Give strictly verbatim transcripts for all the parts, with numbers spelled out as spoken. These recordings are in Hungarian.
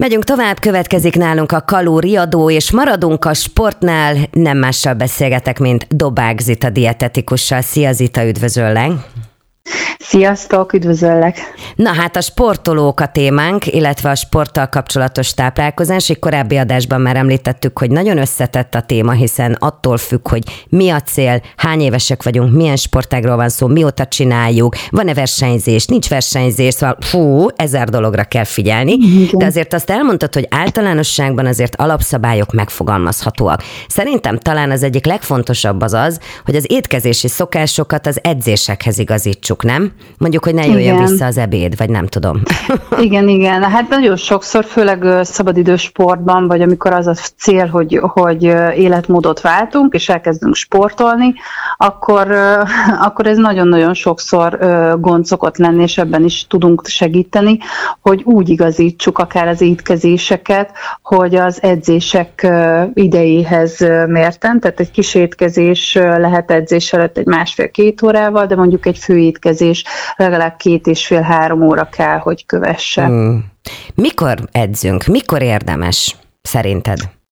Megyünk tovább, következik nálunk a kalóriadó, és maradunk a sportnál, nem mással beszélgetek, mint Dobák Zita dietetikussal. Szia Zita, üdvözöllek! Sziasztok, üdvözöllek! Na hát a sportolók a témánk, illetve a sporttal kapcsolatos táplálkozás. Egy korábbi adásban már említettük, hogy nagyon összetett a téma, hiszen attól függ, hogy mi a cél, hány évesek vagyunk, milyen sportágról van szó, mióta csináljuk, van-e versenyzés, nincs versenyzés, szóval fú, ezer dologra kell figyelni. Igen. De azért azt elmondtad, hogy általánosságban azért alapszabályok megfogalmazhatóak. Szerintem talán az egyik legfontosabb az az, hogy az étkezési szokásokat az edzésekhez igazítsuk, nem? Mondjuk, hogy ne jöjjön igen. vissza az ebéd, vagy nem tudom. Igen, igen. Hát nagyon sokszor, főleg szabadidős sportban, vagy amikor az a cél, hogy, hogy életmódot váltunk, és elkezdünk sportolni, akkor, akkor ez nagyon-nagyon sokszor gond szokott lenni, és ebben is tudunk segíteni, hogy úgy igazítsuk akár az étkezéseket, hogy az edzések idejéhez mérten, tehát egy kis étkezés lehet edzés előtt egy másfél-két órával, de mondjuk egy fő étkezés legalább két és fél-három óra kell, hogy kövesse. Hmm. Mikor edzünk? Mikor érdemes szerinted?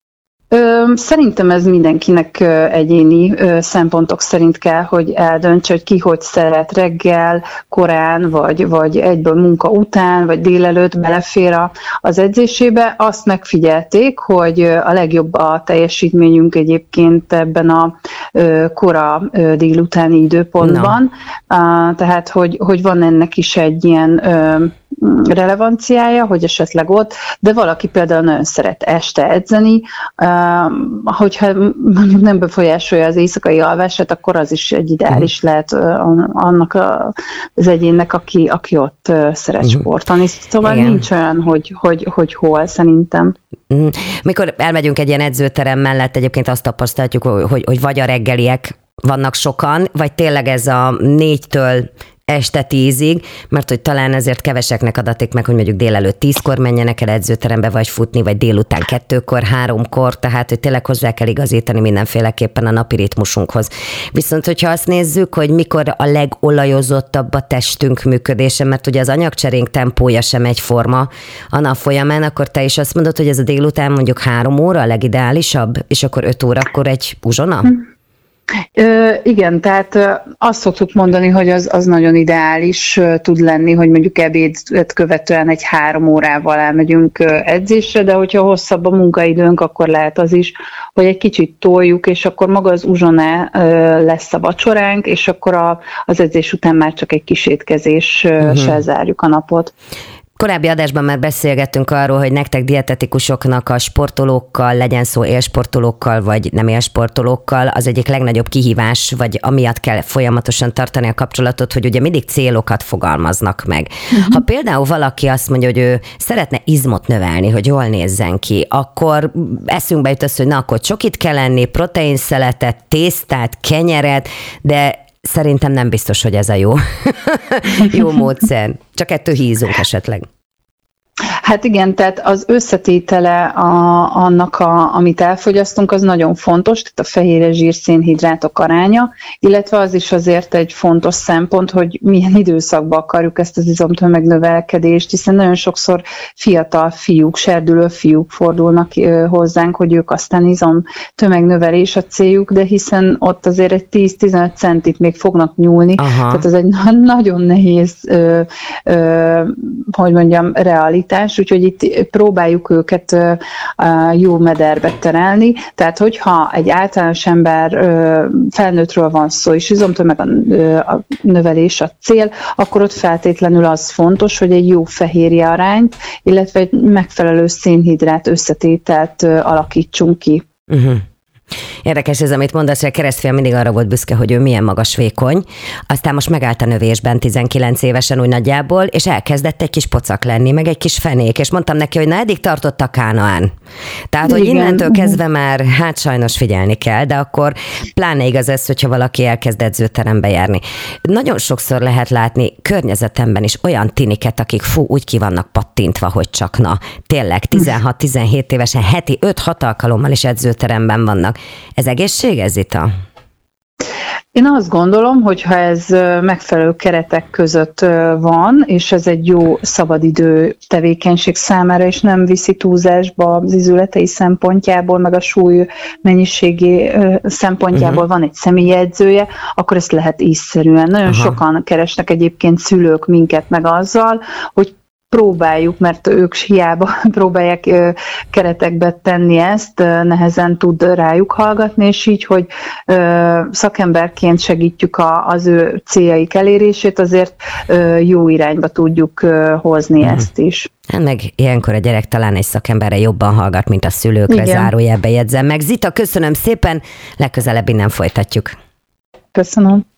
Ö, szerintem ez mindenkinek egyéni ö, szempontok szerint kell, hogy eldöntse, hogy ki hogy szeret reggel, korán, vagy, vagy egyből munka után, vagy délelőtt belefér az edzésébe. Azt megfigyelték, hogy a legjobb a teljesítményünk egyébként ebben a ö, kora ö, délutáni időpontban. No. Tehát, hogy, hogy van ennek is egy ilyen ö, relevanciája, hogy esetleg ott, de valaki például nagyon szeret este edzeni, hogyha mondjuk nem befolyásolja az éjszakai alvását, akkor az is egy ideális lehet annak az egyénnek, aki, aki ott szeret sportolni. Szóval igen. Nincs olyan, hogy, hogy, hogy hol, szerintem. Mikor elmegyünk egy ilyen edzőterem mellett, egyébként azt tapasztaljuk, hogy, hogy vagy a reggeliek vannak sokan, vagy tényleg ez a négytől este tízig, mert hogy talán ezért keveseknek adatik meg, hogy mondjuk délelőtt tízkor menjenek el edzőterembe, vagy futni, vagy délután kettőkor, háromkor, tehát hogy tényleg hozzá kell igazítani mindenféleképpen a napi ritmusunkhoz. Viszont, hogyha azt nézzük, hogy mikor a legolajozottabb a testünk működése, mert ugye az anyagcserénk tempója sem egyforma a nap folyamán, akkor te is azt mondod, hogy ez a délután mondjuk három óra a legideálisabb, és akkor öt órakor egy uzsona? Hm. Ö, igen, tehát ö, azt szoktuk mondani, hogy az, az nagyon ideális ö, tud lenni, hogy mondjuk ebédet követően egy három órával elmegyünk ö, edzésre, de hogyha hosszabb a munkaidőnk, akkor lehet az is, hogy egy kicsit toljuk, és akkor maga az uzsona ö, lesz a vacsoránk, és akkor a, az edzés után már csak egy kis étkezéssel uh-huh. zárjuk a napot. Korábbi adásban már beszélgettünk arról, hogy nektek dietetikusoknak a sportolókkal, legyen szó élsportolókkal, vagy nem élsportolókkal, az egyik legnagyobb kihívás, vagy amiatt kell folyamatosan tartani a kapcsolatot, hogy ugye mindig célokat fogalmaznak meg. Uh-huh. Ha például valaki azt mondja, hogy ő szeretne izmot növelni, hogy jól nézzen ki, akkor eszünkbe jut az, hogy na, akkor csokit kell enni, proteinszeletet, tésztát, kenyeret, de szerintem nem biztos, hogy ez a jó, jó módszer. Csak ettől hízunk esetleg. Hát igen, tehát az összetétele a, annak, a, amit elfogyasztunk, az nagyon fontos, tehát a fehérje, zsír, szénhidrátok aránya, illetve az is azért egy fontos szempont, hogy milyen időszakban akarjuk ezt az izomtömegnövelkedést, hiszen nagyon sokszor fiatal fiúk, serdülő fiúk fordulnak hozzánk, hogy ők aztán izomtömegnövelés a céljuk, de hiszen ott azért egy tíz-tizenöt centit még fognak nyúlni, aha. Tehát ez egy nagyon nehéz, ö, ö, hogy mondjam, realitás, úgyhogy itt próbáljuk őket jó mederbe terelni. Tehát, hogyha egy általános ember felnőttről van szó, és izomtömeg a növelés a cél, akkor ott feltétlenül az fontos, hogy egy jó fehérje arányt, illetve egy megfelelő szénhidrát összetételt alakítsunk ki. Uh-huh. Érdekes ez, amit mondasz, hogy a keresztfiam mindig arra volt büszke, hogy ő milyen magas vékony, aztán most megállt a növésben tizenkilenc évesen úgy nagyjából, és elkezdett egy kis pocak lenni, meg egy kis fenék, és mondtam neki, hogy na eddig tartott a Kánaán. Tehát, hogy igen. Innentől kezdve már, hát sajnos figyelni kell, de akkor pláne igaz ez, hogyha valaki elkezd edzőterembe járni. Nagyon sokszor lehet látni környezetemben is olyan tiniket, akik fú, úgy ki vannak pattintva, hogy csak na, tényleg tizenhat-tizenhét évesen heti öt-hat alkalommal is edzőteremben vannak. Ez egészséges, Zita? Én azt gondolom, hogy ha ez megfelelő keretek között van, és ez egy jó szabadidő tevékenység számára, és nem viszi túlzásba az izületei szempontjából, meg a súly mennyiségi szempontjából uh-huh. van egy személyi edzője, akkor ezt lehet ízszerűen. Nagyon uh-huh. sokan keresnek egyébként szülők minket meg azzal, hogy próbáljuk, mert ők hiába próbálják keretekbe tenni ezt, nehezen tud rájuk hallgatni, és így, hogy szakemberként segítjük az ő céljaik elérését, azért jó irányba tudjuk hozni hmm. ezt is. Meg ilyenkor a gyerek talán egy szakemberre jobban hallgat, mint a szülőkre, zárójelbe jegyzem meg. Zita, köszönöm szépen, legközelebb innen folytatjuk. Köszönöm.